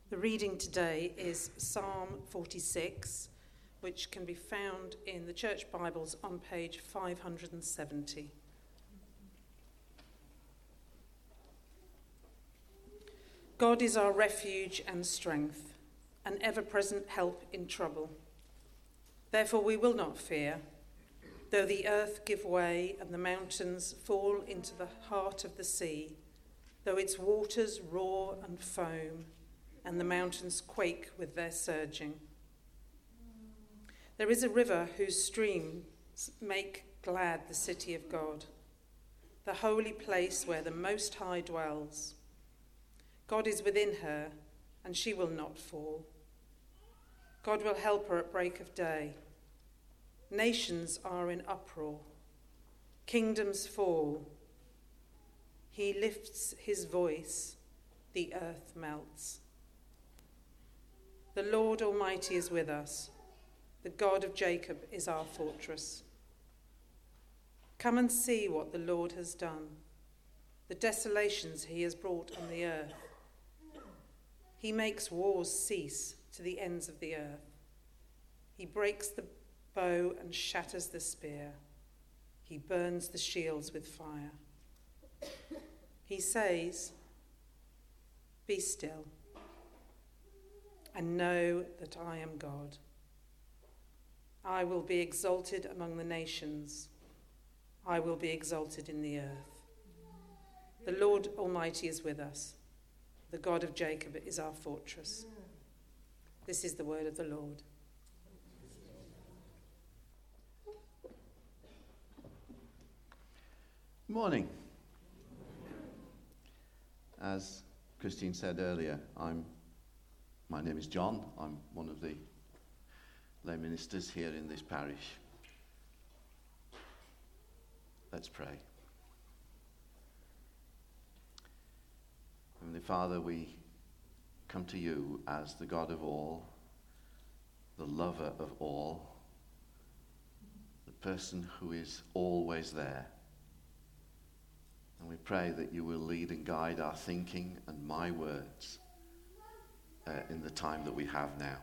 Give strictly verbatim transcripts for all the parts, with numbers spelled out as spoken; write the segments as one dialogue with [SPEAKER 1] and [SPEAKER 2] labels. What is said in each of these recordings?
[SPEAKER 1] The reading today is Psalm forty-six, which can be found in the Church Bibles on page five hundred seventy. God is our refuge and strength, an ever-present help in trouble. Therefore we will not fear, though the earth give way and the mountains fall into the heart of the sea, though its waters roar and foam, and the mountains quake with their surging. There is a river whose streams make glad the city of God, the holy place where the Most High dwells. God is within her, and she will not fall. God will help her at break of day. Nations are in uproar. Kingdoms fall. He lifts his voice. The earth melts. The Lord Almighty is with us. The God of Jacob is our fortress. Come and see what the Lord has done, the desolations he has brought on the earth. He makes wars cease to the ends of the earth. He breaks the bow and shatters the spear. He burns the shields with fire. He says, "Be still, and know that I am God. I will be exalted among the nations. I will be exalted in the earth. The Lord Almighty is with us. The God of Jacob is our fortress." This is the word of the Lord.
[SPEAKER 2] Morning. As Christine said earlier, I'm, my name is John. I'm one of the lay ministers here in this parish. Let's pray. Heavenly Father, we come to you as the God of all, the lover of all, the person who is always there. And we pray that you will lead and guide our thinking and my words uh, in the time that we have now.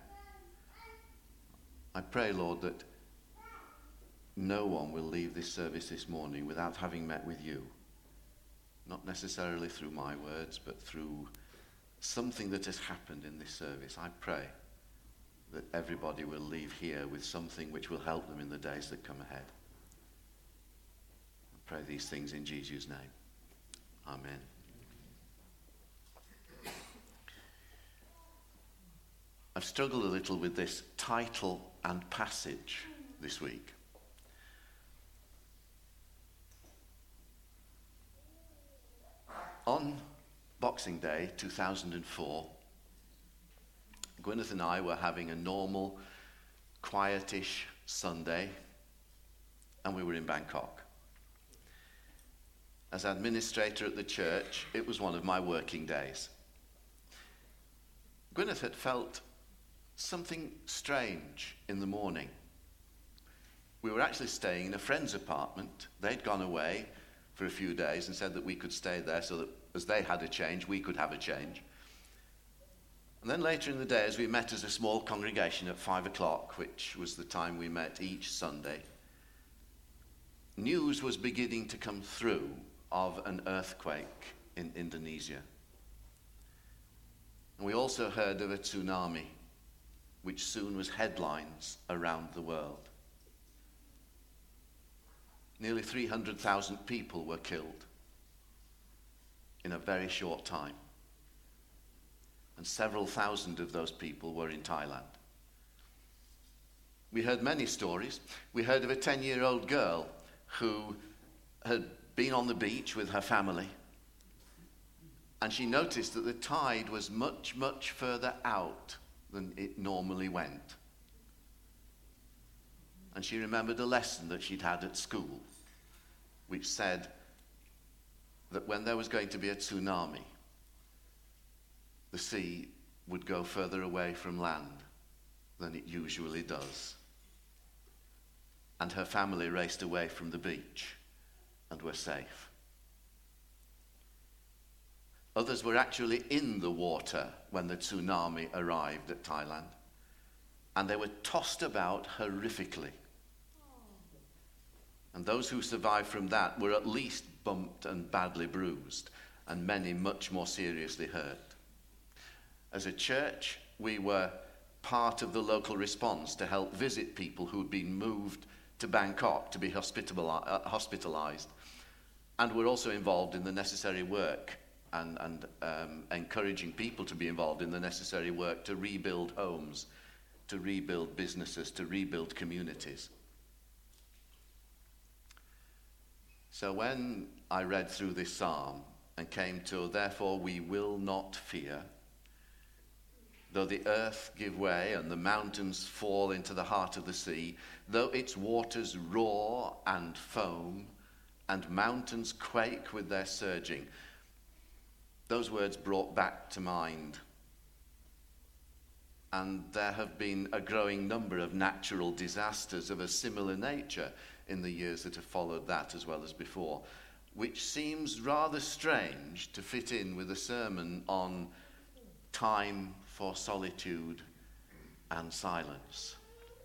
[SPEAKER 2] I pray, Lord, that no one will leave this service this morning without having met with you. Not necessarily through my words, but through something that has happened in this service. I pray that everybody will leave here with something which will help them in the days that come ahead. I pray these things in Jesus' name. Amen. I've struggled a little with this title and passage this week. On Boxing Day two thousand four, Gwyneth and I were having a normal, quietish Sunday, and we were in Bangkok. As administrator at the church, it was one of my working days. Gwyneth had felt something strange in the morning. We were actually staying in a friend's apartment. They'd gone away for a few days and said that we could stay there so that as they had a change, we could have a change. And then later in the day, as we met as a small congregation at five o'clock, which was the time we met each Sunday, news was beginning to come through of an earthquake in Indonesia. And we also heard of a tsunami, which soon was headlines around the world. Nearly three hundred thousand people were killed in a very short time. And several thousand of those people were in Thailand. We heard many stories. We heard of a ten-year-old girl who had been on the beach with her family, and she noticed that the tide was much, much further out than it normally went. And she remembered a lesson that she'd had at school, which said that when there was going to be a tsunami, the sea would go further away from land than it usually does. And her family raced away from the beach and were safe. Others were actually in the water when the tsunami arrived at Thailand. And they were tossed about horrifically. And those who survived from that were at least bumped and badly bruised, and many much more seriously hurt. As a church, we were part of the local response to help visit people who had been moved to Bangkok to be hospitalized. And we're also involved in the necessary work and, and um, encouraging people to be involved in the necessary work to rebuild homes, to rebuild businesses, to rebuild communities. So when I read through this psalm and came to, therefore we will not fear, though the earth give way and the mountains fall into the heart of the sea, though its waters roar and foam and mountains quake with their surging. Those words brought back to mind. And there have been a growing number of natural disasters of a similar nature in the years that have followed that as well as before, which seems rather strange to fit in with a sermon on time for solitude and silence.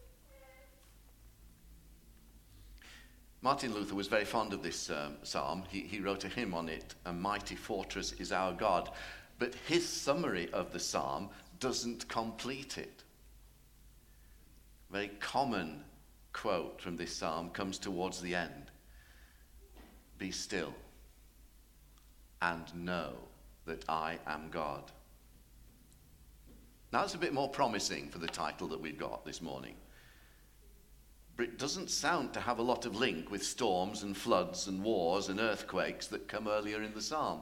[SPEAKER 2] Martin Luther was very fond of this um, psalm. He, he wrote a hymn on it, "A mighty fortress is our God." But his summary of the psalm doesn't complete it. A very common quote from this psalm comes towards the end. "Be still and know that I am God." Now that's a bit more promising for the title that we've got this morning. But it doesn't sound to have a lot of link with storms and floods and wars and earthquakes that come earlier in the psalm.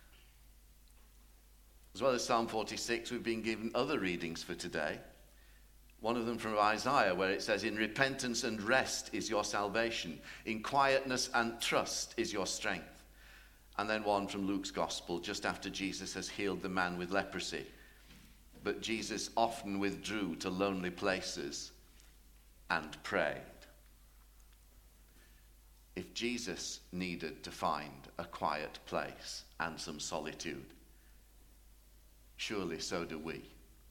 [SPEAKER 2] As well as Psalm forty-six, we've been given other readings for today. One of them from Isaiah, where it says, "In repentance and rest is your salvation. In quietness and trust is your strength." And then one from Luke's Gospel, just after Jesus has healed the man with leprosy. But Jesus often withdrew to lonely places and prayed. If Jesus needed to find a quiet place and some solitude, surely so do we.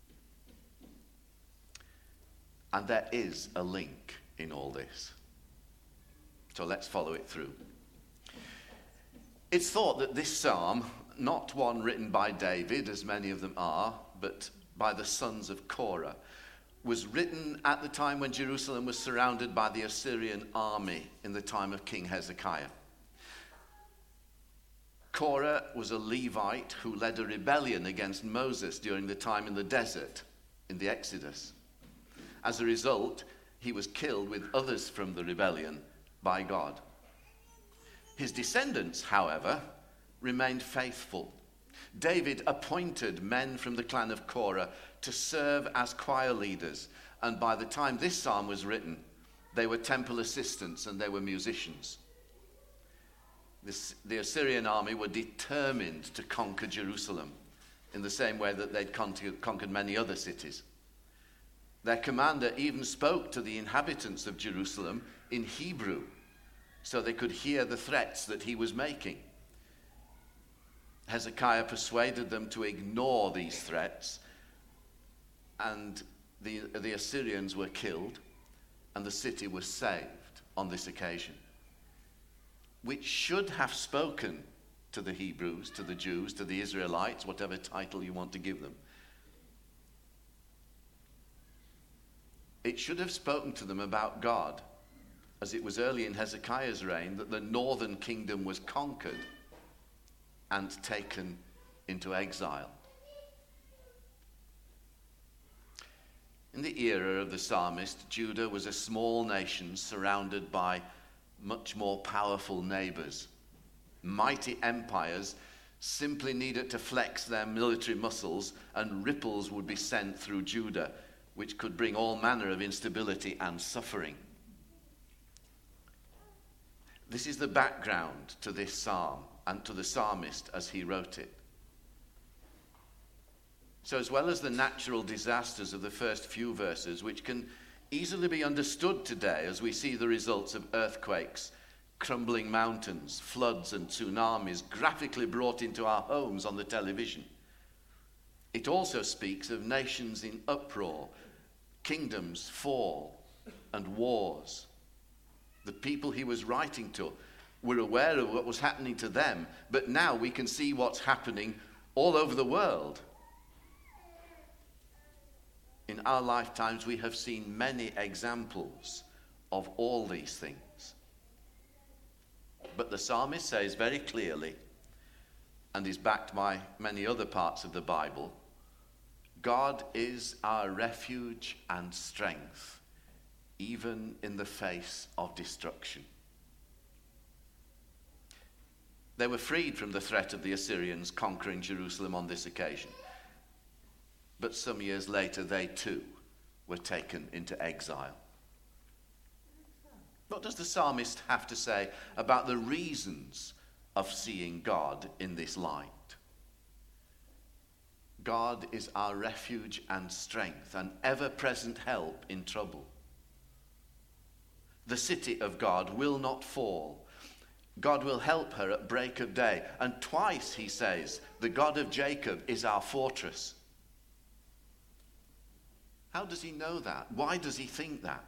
[SPEAKER 2] And there is a link in all this. So let's follow it through. It's thought that this psalm, not one written by David, as many of them are, but by the sons of Korah, was written at the time when Jerusalem was surrounded by the Assyrian army in the time of King Hezekiah. Korah was a Levite who led a rebellion against Moses during the time in the desert, in the Exodus. As a result, he was killed with others from the rebellion by God. His descendants, however, remained faithful. David appointed men from the clan of Korah to serve as choir leaders, and by the time this psalm was written, they were temple assistants and they were musicians. This, the Assyrian army were determined to conquer Jerusalem in the same way that they'd con- conquered many other cities. Their commander even spoke to the inhabitants of Jerusalem in Hebrew so they could hear the threats that he was making. Hezekiah persuaded them to ignore these threats, and the, the Assyrians were killed, and the city was saved on this occasion, which should have spoken to the Hebrews, to the Jews, to the Israelites, whatever title you want to give them. It should have spoken to them about God, as it was early in Hezekiah's reign that the northern kingdom was conquered and taken into exile. In the era of the psalmist, Judah was a small nation surrounded by much more powerful neighbors. Mighty empires simply needed to flex their military muscles, and ripples would be sent through Judah, which could bring all manner of instability and suffering. This is the background to this psalm and to the psalmist as he wrote it. So as well as the natural disasters of the first few verses, which can easily be understood today as we see the results of earthquakes, crumbling mountains, floods and tsunamis graphically brought into our homes on the television. It also speaks of nations in uproar, kingdoms fall, and wars. The people he was writing to were aware of what was happening to them, but now we can see what's happening all over the world. In our lifetimes, we have seen many examples of all these things. But the psalmist says very clearly, and is backed by many other parts of the Bible, God is our refuge and strength, even in the face of destruction. They were freed from the threat of the Assyrians conquering Jerusalem on this occasion. But some years later, they too were taken into exile. What does the psalmist have to say about the reasons of seeing God in this light? God is our refuge and strength, an ever-present help in trouble. The city of God will not fall. God will help her at break of day. And twice he says, the God of Jacob is our fortress. How does he know that? Why does he think that?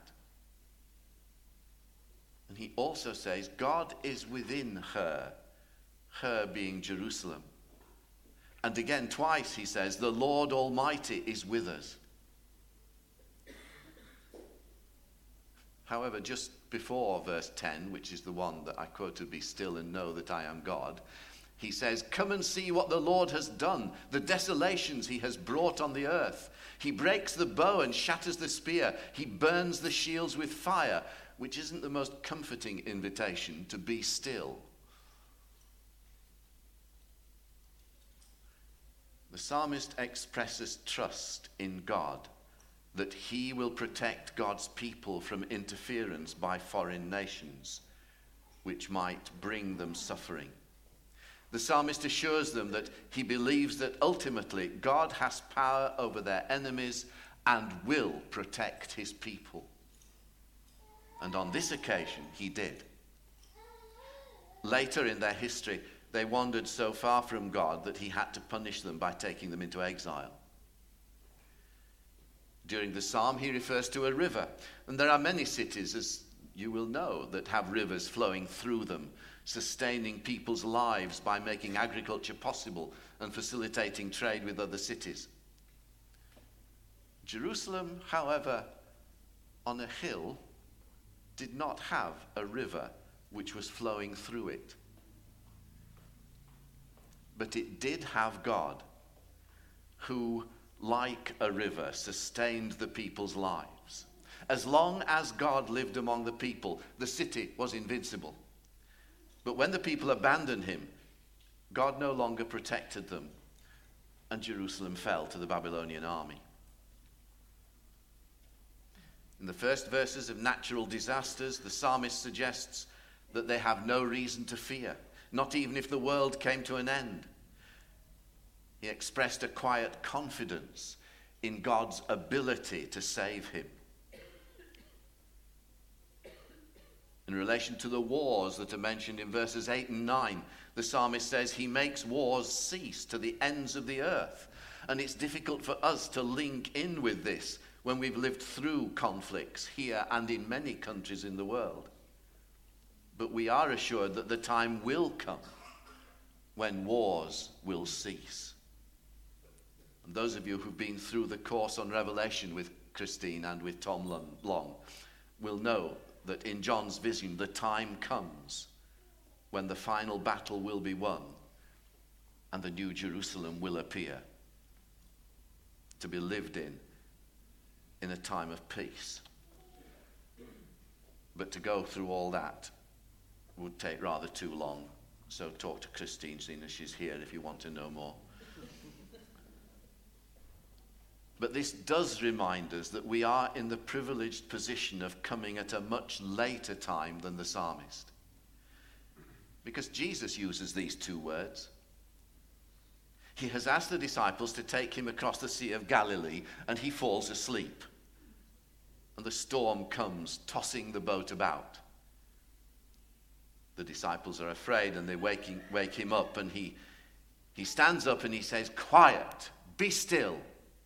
[SPEAKER 2] And he also says, God is within her, her being Jerusalem. And again, twice he says, the Lord Almighty is with us. However, just before verse ten, which is the one that I quoted, be still and know that I am God, he says, come and see what the Lord has done, the desolations he has brought on the earth. He breaks the bow and shatters the spear. He burns the shields with fire, which isn't the most comforting invitation to be still. The psalmist expresses trust in God, that he will protect God's people from interference by foreign nations, which might bring them suffering. The psalmist assures them that he believes that ultimately God has power over their enemies and will protect his people. And on this occasion, he did. Later in their history, they wandered so far from God that he had to punish them by taking them into exile. During the psalm, he refers to a river. And there are many cities, as you will know, that have rivers flowing through them, sustaining people's lives by making agriculture possible and facilitating trade with other cities. Jerusalem, however, on a hill, did not have a river which was flowing through it. But it did have God, who, like a river, sustained the people's lives. As long as God lived among the people, the city was invincible. But when the people abandoned him, God no longer protected them, and Jerusalem fell to the Babylonian army. In the first verses of natural disasters, the psalmist suggests that they have no reason to fear, not even if the world came to an end. He expressed a quiet confidence in God's ability to save him. In relation to the wars that are mentioned in verses eight and nine, the psalmist says he makes wars cease to the ends of the earth. And it's difficult for us to link in with this when we've lived through conflicts here and in many countries in the world. But we are assured that the time will come when wars will cease. And those of you who've been through the course on Revelation with Christine and with Tom Long will know that in John's vision, the time comes when the final battle will be won and the new Jerusalem will appear, to be lived in in a time of peace. But to go through all that would take rather too long. So talk to Christine, seeing as she's here, if you want to know more. But this does remind us that we are in the privileged position of coming at a much later time than the psalmist. Because Jesus uses these two words. He has asked the disciples to take him across the Sea of Galilee, and he falls asleep. And the storm comes, tossing the boat about. The disciples are afraid and they wake him, wake him up, and he, he stands up and he says, "Quiet, be still."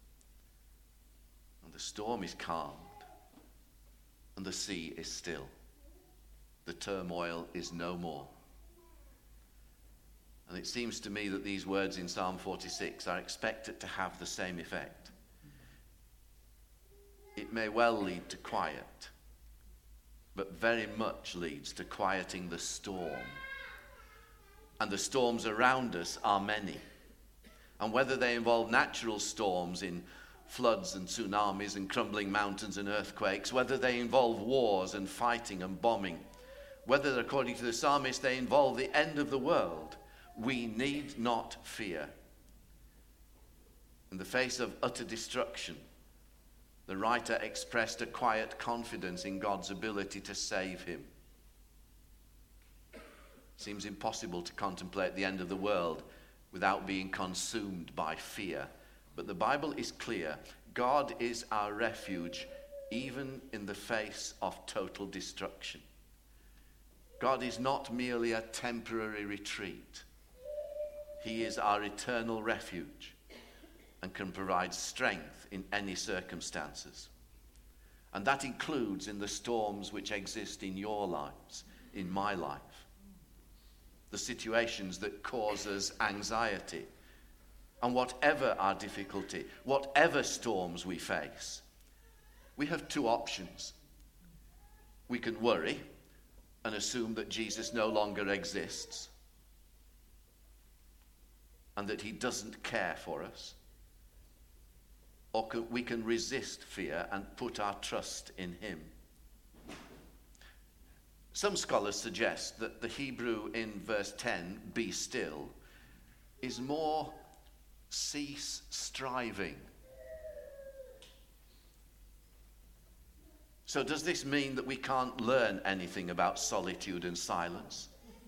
[SPEAKER 2] And the storm is calmed and the sea is still. The turmoil is no more. And it seems to me that these words in Psalm forty-six are expected to have the same effect. It may well lead to quiet, but very much leads to quieting the storm. And the storms around us are many. And whether they involve natural storms in floods and tsunamis and crumbling mountains and earthquakes, whether they involve wars and fighting and bombing, whether, according to the psalmist, they involve the end of the world, we need not fear. In the face of utter destruction, the writer expressed a quiet confidence in God's ability to save him. It seems impossible to contemplate the end of the world without being consumed by fear. But the Bible is clear. God is our refuge even in the face of total destruction. God is not merely a temporary retreat. He is our eternal refuge and can provide strength in any circumstances. And that includes in the storms which exist in your lives, in my life. The situations that cause us anxiety. And whatever our difficulty, whatever storms we face, we have two options. We can worry and assume that Jesus no longer exists and that he doesn't care for us. Or can, we can resist fear and put our trust in him. Some scholars suggest that the Hebrew in verse ten, "be still," is more cease striving. So does this mean that we can't learn anything about solitude and silence?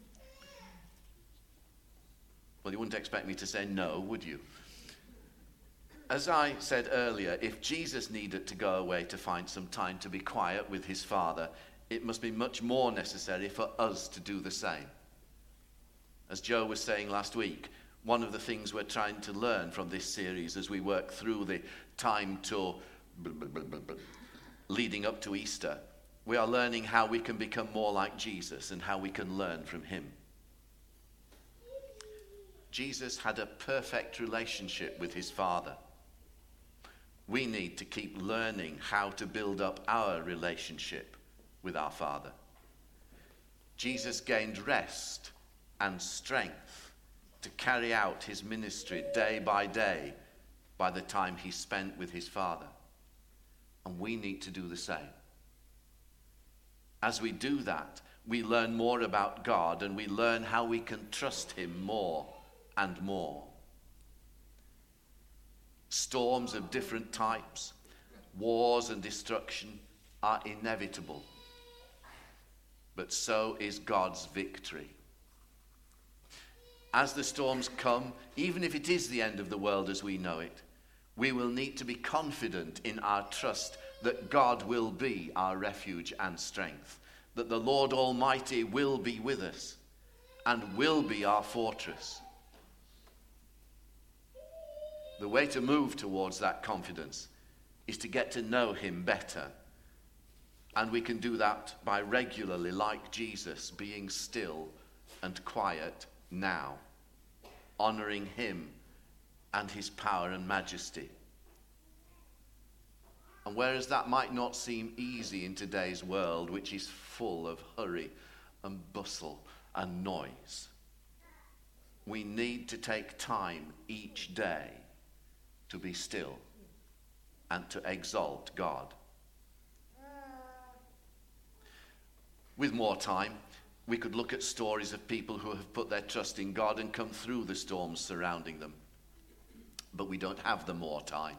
[SPEAKER 2] Well, you wouldn't expect me to say no, would you? As I said earlier, if Jesus needed to go away to find some time to be quiet with his Father, it must be much more necessary for us to do the same. As Joe was saying last week, one of the things we're trying to learn from this series as we work through the time to leading up to Easter, we are learning how we can become more like Jesus and how we can learn from him. Jesus had a perfect relationship with his Father. We need to keep learning how to build up our relationship with our Father. Jesus gained rest and strength to carry out his ministry day by day by the time he spent with his Father. And we need to do the same. As we do that, we learn more about God and we learn how we can trust him more and more. Storms of different types, wars and destruction are inevitable. But so is God's victory. As the storms come, even if it is the end of the world as we know it, we will need to be confident in our trust that God will be our refuge and strength, that the Lord Almighty will be with us and will be our fortress. The way to move towards that confidence is to get to know him better. And we can do that by regularly, like Jesus, being still and quiet now, honoring him and his power and majesty. And whereas that might not seem easy in today's world, which is full of hurry and bustle and noise, we need to take time each day to be still and to exalt God. With more time, we could look at stories of people who have put their trust in God and come through the storms surrounding them. But we don't have the more time.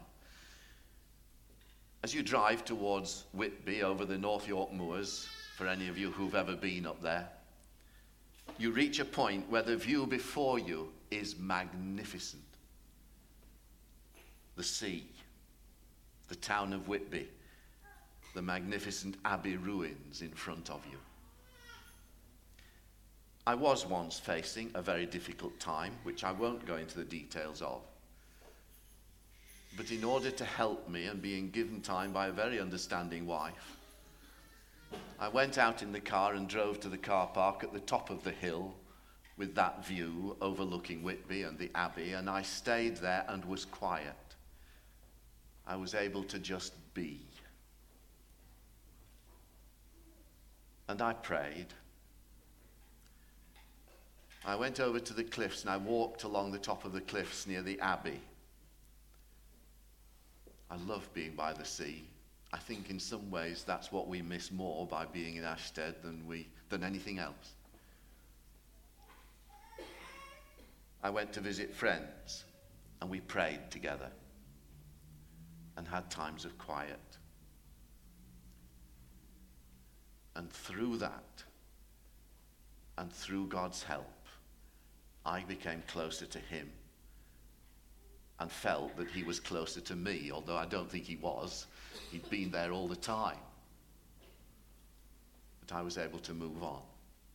[SPEAKER 2] As you drive towards Whitby over the North York Moors, for any of you who've ever been up there, you reach a point where the view before you is magnificent. The sea, the town of Whitby, the magnificent Abbey ruins in front of you. I was once facing a very difficult time, which I won't go into the details of. But in order to help me, and being given time by a very understanding wife, I went out in the car and drove to the car park at the top of the hill with that view overlooking Whitby and the Abbey, and I stayed there and was quiet. I was able to just be. And I prayed. I went over to the cliffs and I walked along the top of the cliffs near the Abbey. I love being by the sea. I think in some ways that's what we miss more by being in Ashtead than we than anything else. I went to visit friends and we prayed together and had times of quiet. And through that, and through God's help, I became closer to him and felt that he was closer to me, although I don't think he was. He'd been there all the time. But I was able to move on.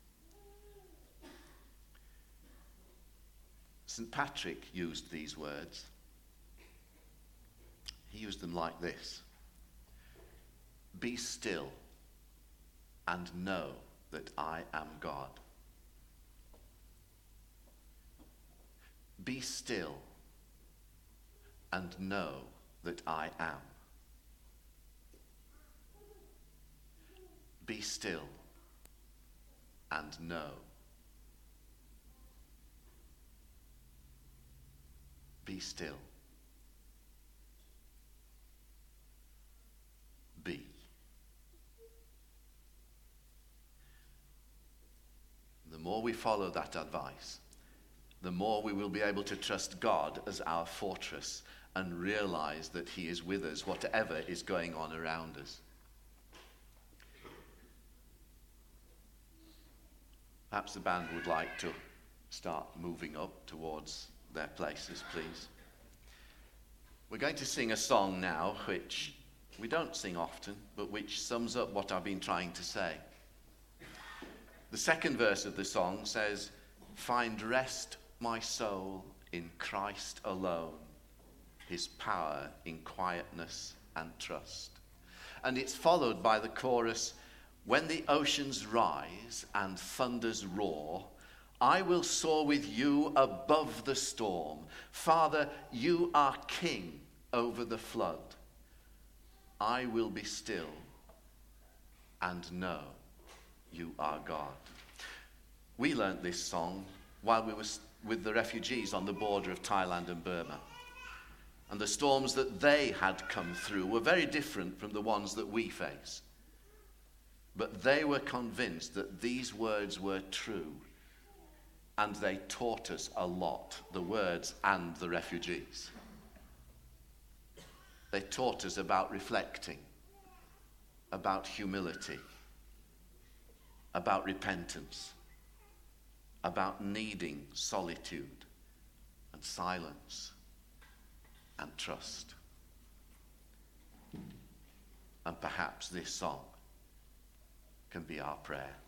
[SPEAKER 2] Saint Patrick used these words. He used them like this: be still and know that I am God. Be still and know that I am. Be still and know. Be still. Be. The more we follow that advice, the more we will be able to trust God as our fortress and realize that he is with us, whatever is going on around us. Perhaps the band would like to start moving up towards their places, please. We're going to sing a song now which we don't sing often, but which sums up what I've been trying to say. The second verse of the song says, "Find rest, my soul, in Christ alone, his power in quietness and trust." And it's followed by the chorus, "When the oceans rise and thunders roar, I will soar with you above the storm. Father, you are king over the flood. I will be still and know you are God." We learnt this song while we were with the refugees on the border of Thailand and Burma. And the storms that they had come through were very different from the ones that we face. But they were convinced that these words were true, and they taught us a lot, the words and the refugees. They taught us about reflecting, about humility, about repentance, about needing solitude and silence and trust. And perhaps this song can be our prayer.